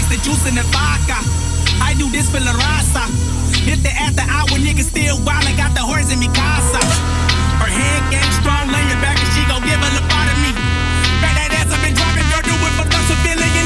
the juice and the vodka. I do this for La Raza. Hit the after hour, niggas still wild. I got the horse in me casa. Her head game strong, laying back and she gon' give a lobotomy. Back that ass, I've been dropping, girl, do it for those feeling.